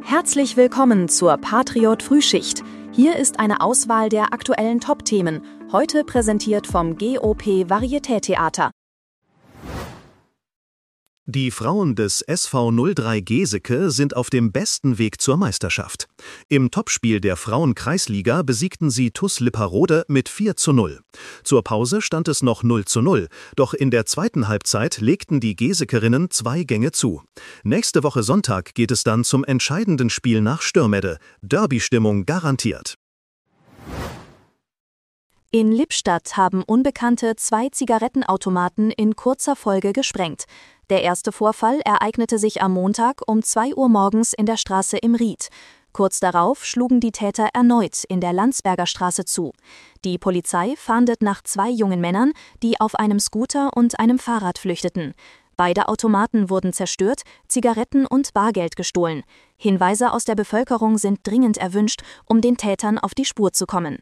Herzlich willkommen zur Patriot Frühschicht. Hier ist eine Auswahl der aktuellen Top-Themen, heute präsentiert vom GOP Varieté-Theater. Die Frauen des SV 03 Geseke sind auf dem besten Weg zur Meisterschaft. Im Topspiel der Frauen-Kreisliga besiegten sie TuS Lipperode mit 4:0. Zur Pause stand es noch 0:0, doch in der zweiten Halbzeit legten die Gesekerinnen 2 Gänge zu. Nächste Woche Sonntag geht es dann zum entscheidenden Spiel nach Stürmede. Derby-Stimmung garantiert. In Lippstadt haben Unbekannte 2 Zigarettenautomaten in kurzer Folge gesprengt. Der erste Vorfall ereignete sich am Montag um 2 Uhr morgens in der Straße im Ried. Kurz darauf schlugen die Täter erneut in der Landsberger Straße zu. Die Polizei fahndet nach 2 jungen Männern, die auf einem Scooter und einem Fahrrad flüchteten. Beide Automaten wurden zerstört, Zigaretten und Bargeld gestohlen. Hinweise aus der Bevölkerung sind dringend erwünscht, um den Tätern auf die Spur zu kommen.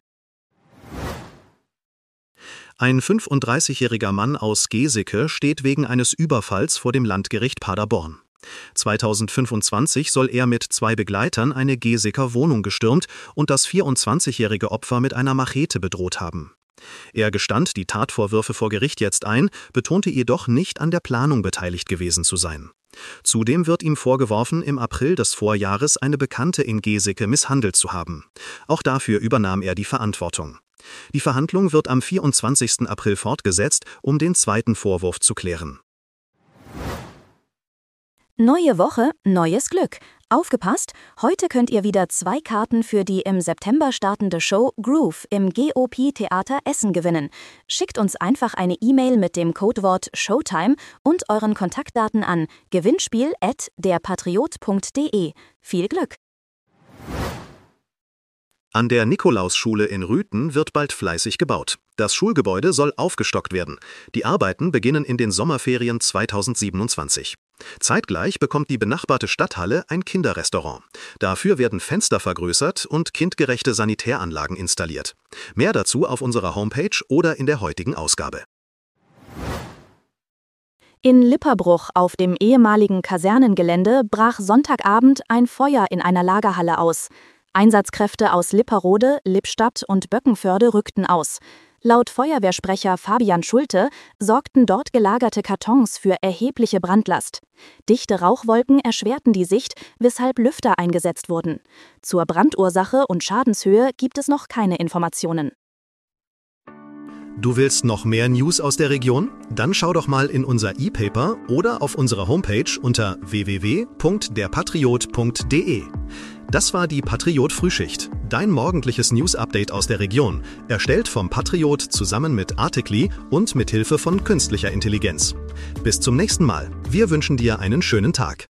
Ein 35-jähriger Mann aus Geseke steht wegen eines Überfalls vor dem Landgericht Paderborn. 2025 soll er mit 2 Begleitern eine Geseker Wohnung gestürmt und das 24-jährige Opfer mit einer Machete bedroht haben. Er gestand die Tatvorwürfe vor Gericht jetzt ein, betonte jedoch nicht an der Planung beteiligt gewesen zu sein. Zudem wird ihm vorgeworfen, im April des Vorjahres eine Bekannte in Geseke misshandelt zu haben. Auch dafür übernahm er die Verantwortung. Die Verhandlung wird am 24. April fortgesetzt, um den zweiten Vorwurf zu klären. Neue Woche, neues Glück. Aufgepasst, heute könnt ihr wieder 2 Karten für die im September startende Show Groove im GOP Theater Essen gewinnen. Schickt uns einfach eine E-Mail mit dem Codewort Showtime und euren Kontaktdaten an gewinnspiel@derpatriot.de. Viel Glück! An der Nikolausschule in Rüthen wird bald fleißig gebaut. Das Schulgebäude soll aufgestockt werden. Die Arbeiten beginnen in den Sommerferien 2027. Zeitgleich bekommt die benachbarte Stadthalle ein Kinderrestaurant. Dafür werden Fenster vergrößert und kindgerechte Sanitäranlagen installiert. Mehr dazu auf unserer Homepage oder in der heutigen Ausgabe. In Lipperbruch auf dem ehemaligen Kasernengelände brach Sonntagabend ein Feuer in einer Lagerhalle aus. Einsatzkräfte aus Lipperode, Lippstadt und Böckenförde rückten aus. Laut Feuerwehrsprecher Fabian Schulte sorgten dort gelagerte Kartons für erhebliche Brandlast. Dichte Rauchwolken erschwerten die Sicht, weshalb Lüfter eingesetzt wurden. Zur Brandursache und Schadenshöhe gibt es noch keine Informationen. Du willst noch mehr News aus der Region? Dann schau doch mal in unser E-Paper oder auf unserer Homepage unter www.derpatriot.de. Das war die Patriot Frühschicht, dein morgendliches News-Update aus der Region, erstellt vom Patriot zusammen mit Artikli und mit Hilfe von künstlicher Intelligenz. Bis zum nächsten Mal. Wir wünschen dir einen schönen Tag.